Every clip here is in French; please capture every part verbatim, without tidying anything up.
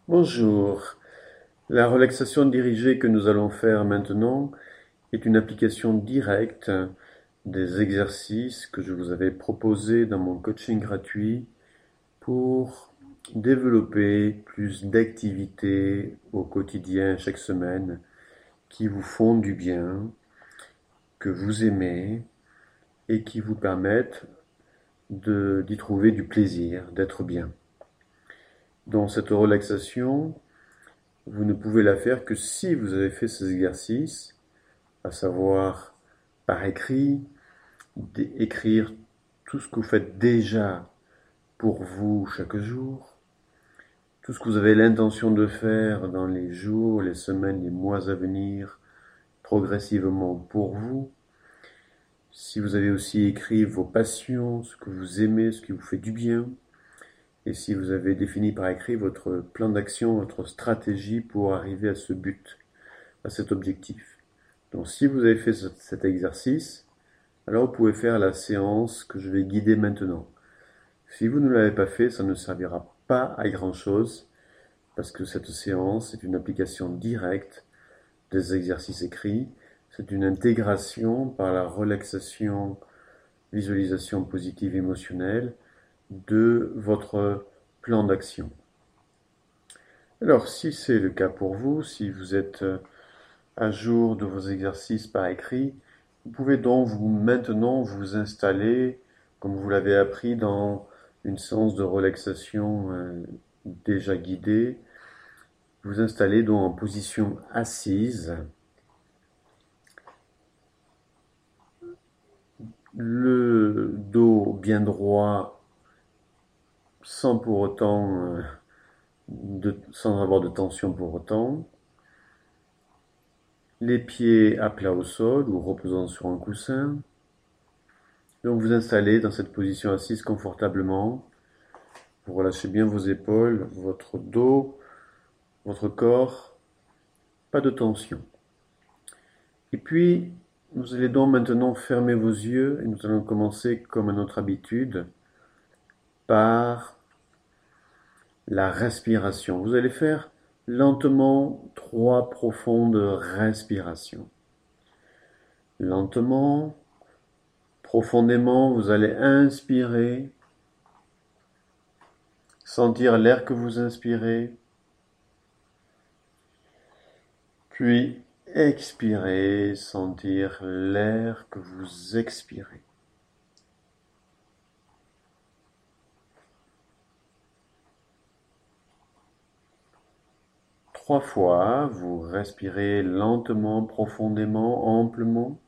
Bonjour. La relaxation dirigée que nous allons faire maintenant est une application directe des exercices que je vous avais proposés dans mon coaching gratuit pour développer plus d'activités au quotidien chaque semaine qui vous font du bien, que vous aimez et qui vous permettent de, d'y trouver du plaisir, d'être bien. Dans cette relaxation, vous ne pouvez la faire que si vous avez fait ces exercices, à savoir par écrit, écrire tout ce que vous faites déjà pour vous chaque jour, tout ce que vous avez l'intention de faire dans les jours, les semaines, les mois à venir, progressivement pour vous. Si vous avez aussi écrit vos passions, ce que vous aimez, ce qui vous fait du bien, et si vous avez défini par écrit votre plan d'action, votre stratégie pour arriver à ce but, à cet objectif. Donc si vous avez fait cet exercice, alors vous pouvez faire la séance que je vais guider maintenant. Si vous ne l'avez pas fait, ça ne servira pas à grand chose parce que cette séance est une application directe des exercices écrits. C'est une intégration par la relaxation, visualisation positive émotionnelle de votre plan d'action. Alors si c'est le cas pour vous, si vous êtes à jour de vos exercices par écrit, vous pouvez donc vous maintenant vous installer, comme vous l'avez appris dans une séance de relaxation euh, déjà guidée, vous installer donc en position assise, le dos bien droit, sans pour autant, euh, de, sans avoir de tension pour autant, les pieds à plat au sol ou reposant sur un coussin. Donc vous installez dans cette position assise confortablement. Vous relâchez bien vos épaules, votre dos, votre corps, pas de tension. Et puis, vous allez donc maintenant fermer vos yeux et nous allons commencer comme à notre habitude par la respiration. Vous allez faire lentement trois profondes respirations. Lentement, profondément, vous allez inspirer, sentir l'air que vous inspirez, puis expirez, sentir l'air que vous expirez. Trois fois, vous respirez lentement, profondément, amplement,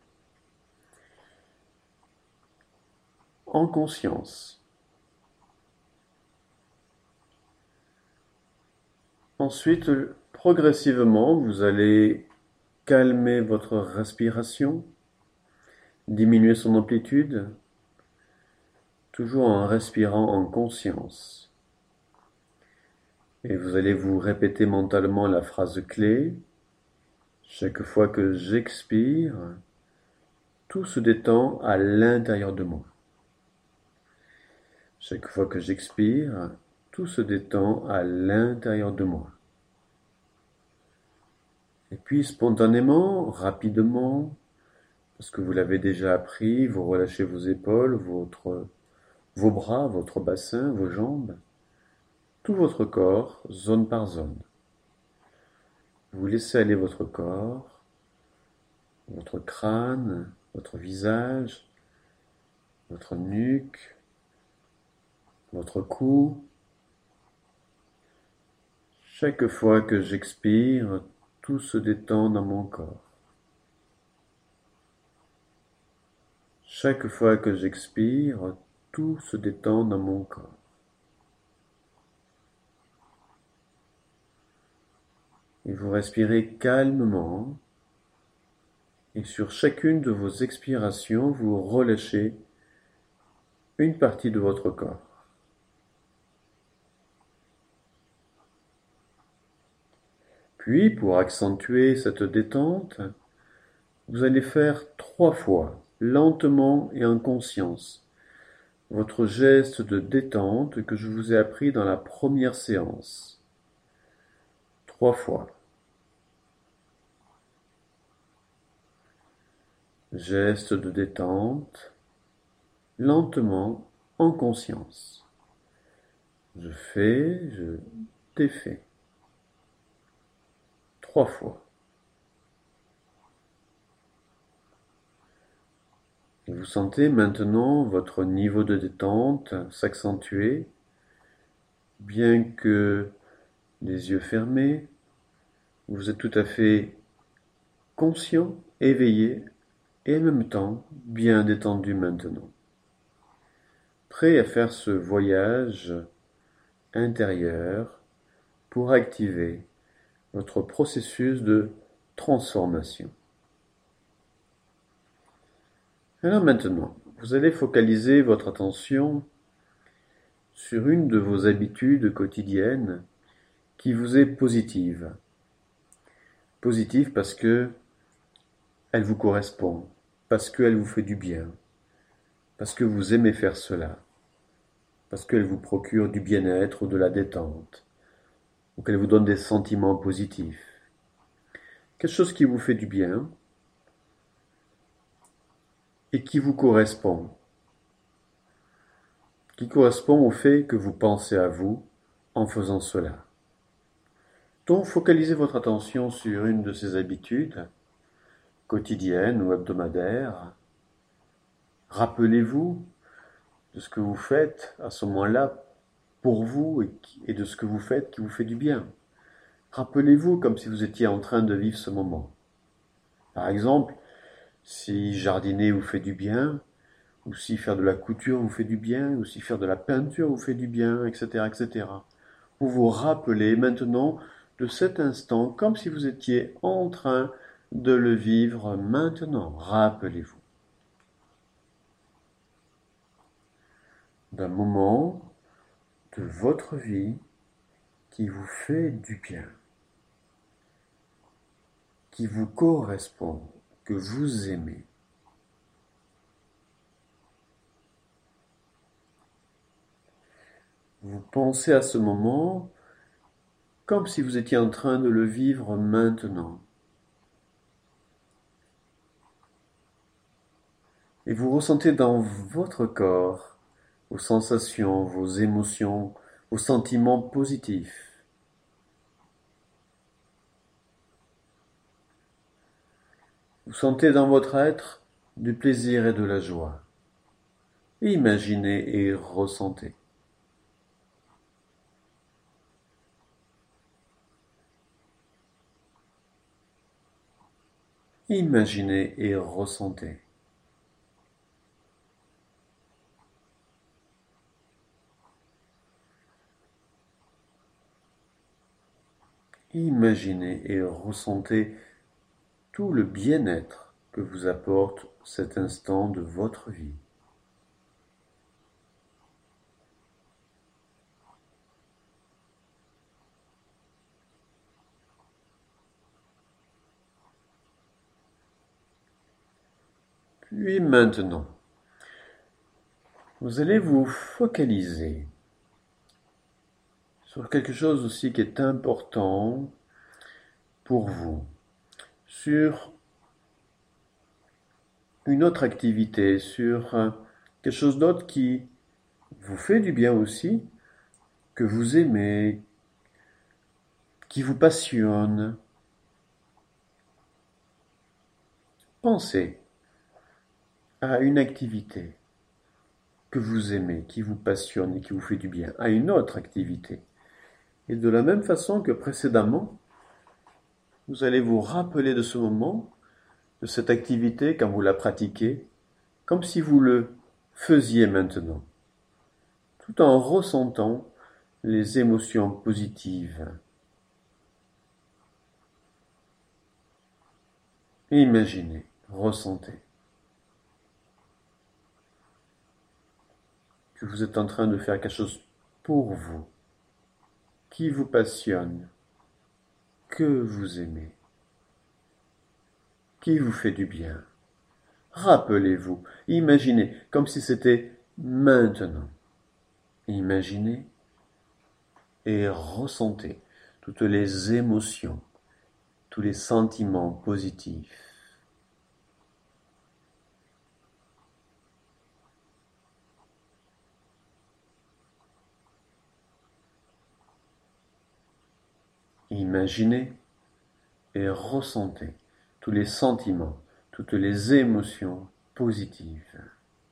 en conscience. Ensuite, progressivement, vous allez calmer votre respiration, diminuer son amplitude, toujours en respirant en conscience. Et vous allez vous répéter mentalement la phrase clé. Chaque fois que j'expire, tout se détend à l'intérieur de moi. Chaque fois que j'expire, tout se détend à l'intérieur de moi. Et puis spontanément, rapidement, parce que vous l'avez déjà appris, vous relâchez vos épaules, votre, vos bras, votre bassin, vos jambes, tout votre corps, zone par zone. Vous laissez aller votre corps, votre crâne, votre visage, votre nuque, votre cou. Chaque fois que j'expire, tout se détend dans mon corps. Chaque fois que j'expire, tout se détend dans mon corps. Et vous respirez calmement. Et sur chacune de vos expirations, vous relâchez une partie de votre corps. Puis, pour accentuer cette détente, vous allez faire trois fois, lentement et en conscience, votre geste de détente que je vous ai appris dans la première séance. trois fois. Geste de détente, lentement, en conscience. Je fais, je défais. Trois fois. Et vous sentez maintenant votre niveau de détente s'accentuer, bien que les yeux fermés, vous êtes tout à fait conscient, éveillé et en même temps bien détendu maintenant. Prêt à faire ce voyage intérieur pour activer votre processus de transformation. Alors maintenant, vous allez focaliser votre attention sur une de vos habitudes quotidiennes qui vous est positive. Positive parce que elle vous correspond, parce qu'elle vous fait du bien, parce que vous aimez faire cela, parce qu'elle vous procure du bien-être ou de la détente, ou qu'elle vous donne des sentiments positifs. Quelque chose qui vous fait du bien et qui vous correspond, qui correspond au fait que vous pensez à vous en faisant cela. Donc, focalisez votre attention sur une de ces habitudes, quotidiennes ou hebdomadaires. Rappelez-vous de ce que vous faites à ce moment-là pour vous et de ce que vous faites qui vous fait du bien. Rappelez-vous comme si vous étiez en train de vivre ce moment. Par exemple, si jardiner vous fait du bien, ou si faire de la couture vous fait du bien, ou si faire de la peinture vous fait du bien, et cetera, et cetera. Vous vous rappelez maintenant de cet instant comme si vous étiez en train de le vivre maintenant. Rappelez-vous d'un moment de votre vie qui vous fait du bien, qui vous correspond, que vous aimez. Vous pensez à ce moment comme si vous étiez en train de le vivre maintenant. Et vous ressentez dans votre corps vos sensations, vos émotions, vos sentiments positifs. Vous sentez dans votre être du plaisir et de la joie. Imaginez et ressentez. Imaginez et ressentez. Imaginez et ressentez tout le bien-être que vous apporte cet instant de votre vie. Puis maintenant, vous allez vous focaliser sur quelque chose aussi qui est important pour vous, sur une autre activité, sur quelque chose d'autre qui vous fait du bien aussi, que vous aimez, qui vous passionne. Pensez à une activité que vous aimez, qui vous passionne et qui vous fait du bien, à une autre activité. Et de la même façon que précédemment, vous allez vous rappeler de ce moment, de cette activité quand vous la pratiquez, comme si vous le faisiez maintenant, tout en ressentant les émotions positives. Imaginez, ressentez que vous êtes en train de faire quelque chose pour vous, qui vous passionne, que vous aimez, qui vous fait du bien. Rappelez-vous, imaginez comme si c'était maintenant. Imaginez et ressentez toutes les émotions, tous les sentiments positifs. Imaginez et ressentez tous les sentiments, toutes les émotions positives.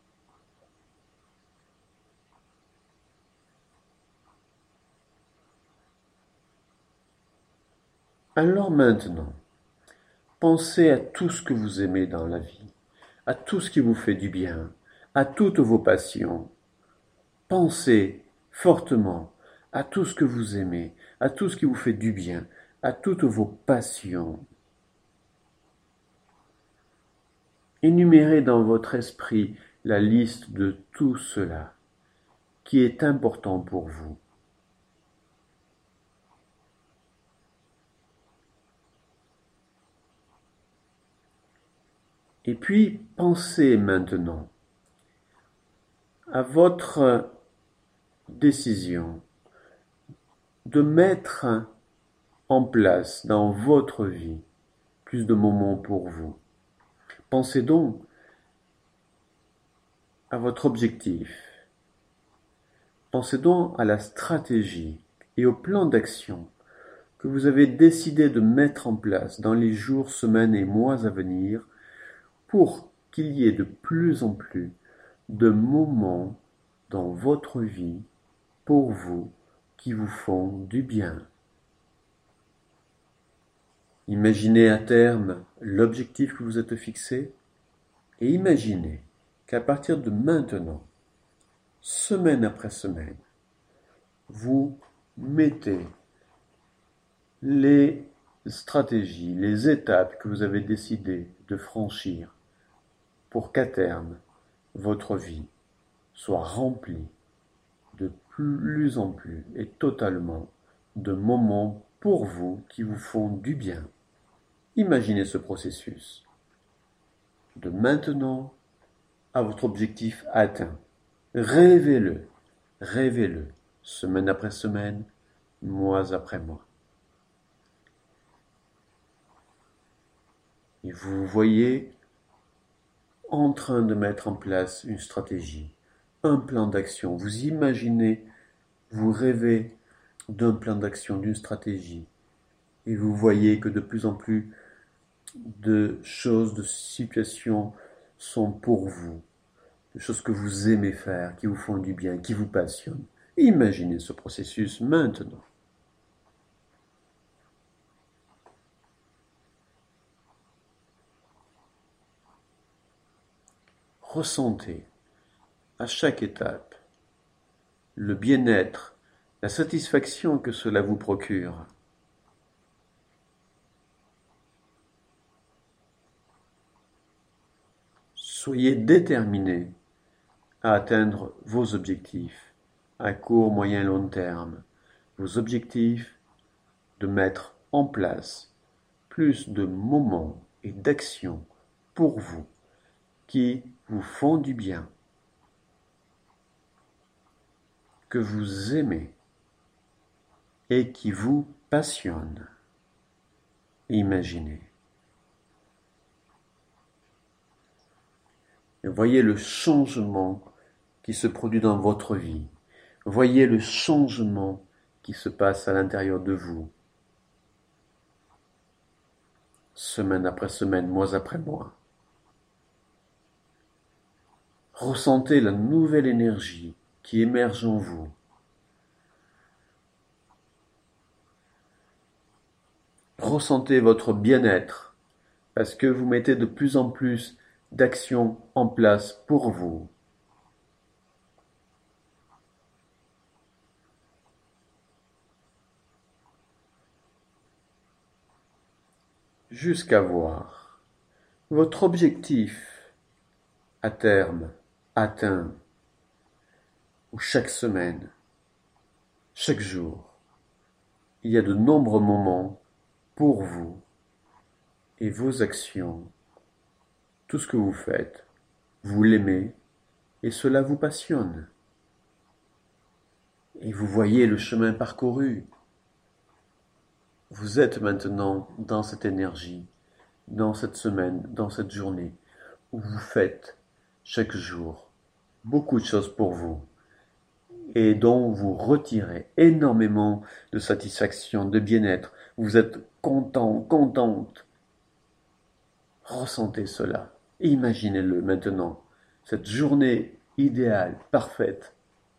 Alors maintenant, pensez à tout ce que vous aimez dans la vie, à tout ce qui vous fait du bien, à toutes vos passions. Pensez fortement à tout ce que vous aimez, à tout ce qui vous fait du bien, à toutes vos passions. Énumérez dans votre esprit la liste de tout cela qui est important pour vous. Et puis, pensez maintenant à votre décision de mettre en place dans votre vie plus de moments pour vous. Pensez donc à votre objectif. Pensez donc à la stratégie et au plan d'action que vous avez décidé de mettre en place dans les jours, semaines et mois à venir pour qu'il y ait de plus en plus de moments dans votre vie pour vous qui vous font du bien. Imaginez à terme l'objectif que vous êtes fixé et imaginez qu'à partir de maintenant, semaine après semaine, vous mettez les stratégies, les étapes que vous avez décidé de franchir pour qu'à terme, votre vie soit remplie de plus en plus et totalement de moments pour vous qui vous font du bien. Imaginez ce processus de maintenant à votre objectif atteint. Rêvez-le, rêvez-le, semaine après semaine, mois après mois. Et vous voyez en train de mettre en place une stratégie, un plan d'action. Vous imaginez, vous rêvez d'un plan d'action, d'une stratégie. Et vous voyez que de plus en plus de choses, de situations sont pour vous. Des choses que vous aimez faire, qui vous font du bien, qui vous passionnent. Imaginez ce processus maintenant. Ressentez à chaque étape le bien-être, la satisfaction que cela vous procure. Soyez déterminés à atteindre vos objectifs à court, moyen, long terme. Vos objectifs de mettre en place plus de moments et d'actions pour vous qui vous font du bien, que vous aimez et qui vous passionnent. Imaginez. Et voyez le changement qui se produit dans votre vie. Voyez le changement qui se passe à l'intérieur de vous. Semaine après semaine, mois après mois. Ressentez la nouvelle énergie qui émerge en vous. Ressentez votre bien-être parce que vous mettez de plus en plus d'actions en place pour vous. Jusqu'à voir votre objectif à terme atteint, où chaque semaine, chaque jour, il y a de nombreux moments pour vous et vos actions. Tout ce que vous faites, vous l'aimez et cela vous passionne. Et vous voyez le chemin parcouru. Vous êtes maintenant dans cette énergie, dans cette semaine, dans cette journée, où vous faites chaque jour beaucoup de choses pour vous et dont vous retirez énormément de satisfaction, de bien-être. Vous êtes content, contente. Ressentez cela. Imaginez-le maintenant. Cette journée idéale, parfaite,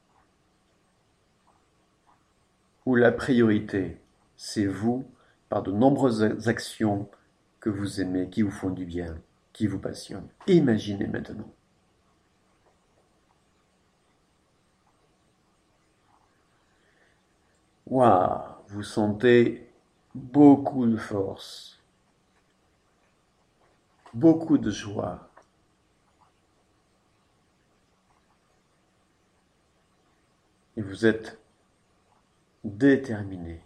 où la priorité, c'est vous, par de nombreuses actions que vous aimez, qui vous font du bien, qui vous passionnent. Imaginez maintenant. Waouh, vous sentez beaucoup de force, beaucoup de joie. Et vous êtes déterminé.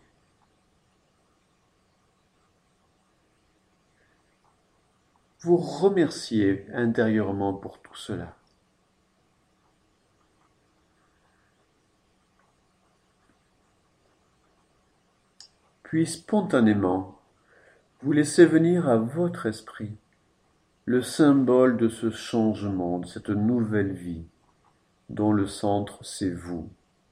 Vous remerciez intérieurement pour tout cela. Puis spontanément, vous laissez venir à votre esprit le symbole de ce changement, de cette nouvelle vie, dont le centre c'est vous.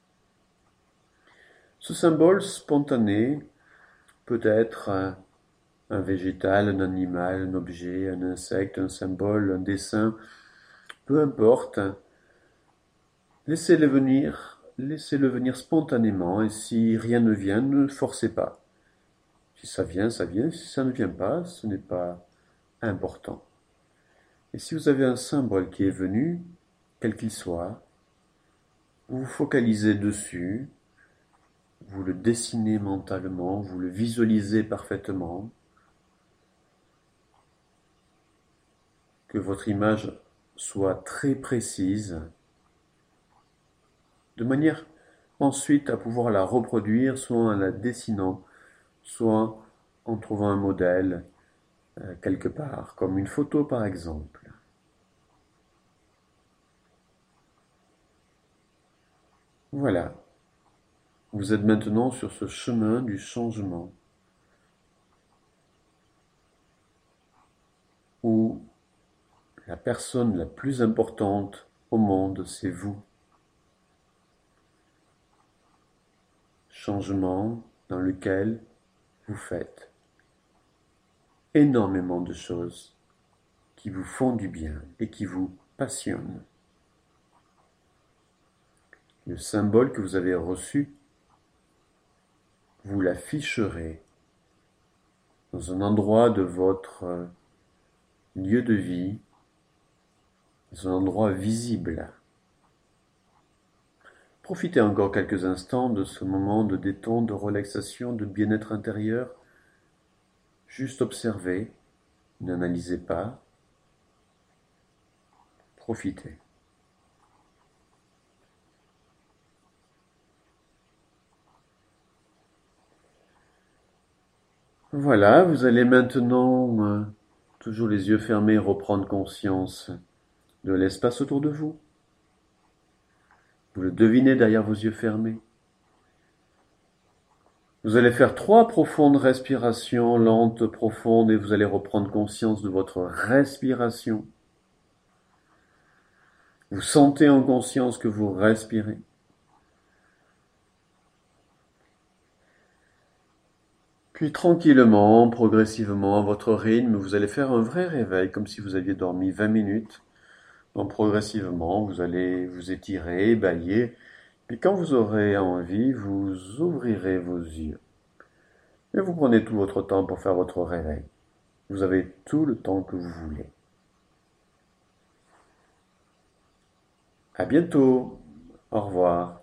Ce symbole spontané peut être un, un végétal, un animal, un objet, un insecte, un symbole, un dessin, peu importe. Laissez-le venir, laissez-le venir spontanément, et si rien ne vient, ne forcez pas. Si ça vient, ça vient, si ça ne vient pas, ce n'est pas important. Et si vous avez un symbole qui est venu, quel qu'il soit, vous vous focalisez dessus, vous le dessinez mentalement, vous le visualisez parfaitement, que votre image soit très précise, de manière ensuite à pouvoir la reproduire, soit en la dessinant, soit en trouvant un modèle euh, quelque part, comme une photo par exemple. Voilà, vous êtes maintenant sur ce chemin du changement, où la personne la plus importante au monde, c'est vous. Changement dans lequel vous faites énormément de choses qui vous font du bien et qui vous passionnent. Le symbole que vous avez reçu, vous l'afficherez dans un endroit de votre lieu de vie, dans un endroit visible. Profitez encore quelques instants de ce moment de détente, de relaxation, de bien-être intérieur. Juste observez, n'analysez pas. Profitez. Voilà, vous allez maintenant, euh, toujours les yeux fermés, reprendre conscience de l'espace autour de vous. Vous le devinez derrière vos yeux fermés. Vous allez faire trois profondes respirations, lentes, profondes, et vous allez reprendre conscience de votre respiration. Vous sentez en conscience que vous respirez. Puis tranquillement, progressivement, à votre rythme, vous allez faire un vrai réveil, comme si vous aviez dormi vingt minutes. Donc progressivement, vous allez vous étirer, balayer, puis quand vous aurez envie, vous ouvrirez vos yeux. Et vous prenez tout votre temps pour faire votre réveil. Vous avez tout le temps que vous voulez. À bientôt. Au revoir.